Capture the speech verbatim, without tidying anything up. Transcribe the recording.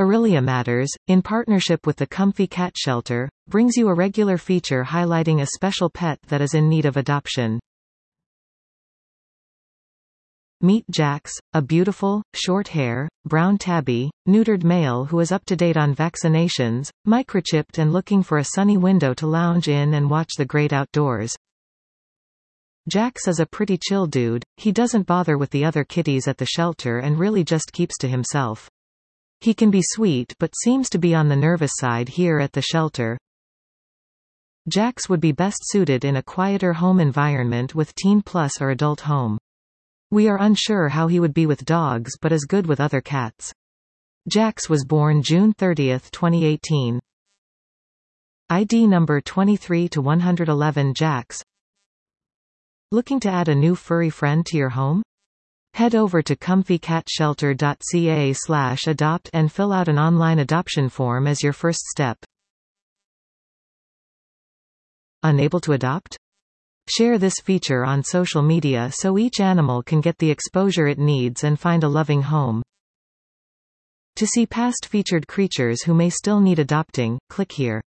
Aurelia Matters, in partnership with the Comfy Cat Shelter, brings you a regular feature highlighting a special pet that is in need of adoption. Meet Jax, a beautiful, short-hair, brown tabby, neutered male who is up to date on vaccinations, microchipped and looking for a sunny window to lounge in and watch the great outdoors. Jax is a pretty chill dude. He doesn't bother with the other kitties at the shelter and really just keeps to himself. He can be sweet but seems to be on the nervous side here at the shelter. Jax would be best suited in a quieter home environment with teen plus or adult home. We are unsure how he would be with dogs but is good with other cats. Jax was born June thirtieth twenty eighteen. I D number twenty-three to one eleven. Jax. Looking to add a new furry friend to your home? Head over to comfy cat shelter dot c a slash adopt and fill out an online adoption form as your first step. Unable to adopt? Share this feature on social media so each animal can get the exposure it needs and find a loving home. To see past featured creatures who may still need adopting, click here.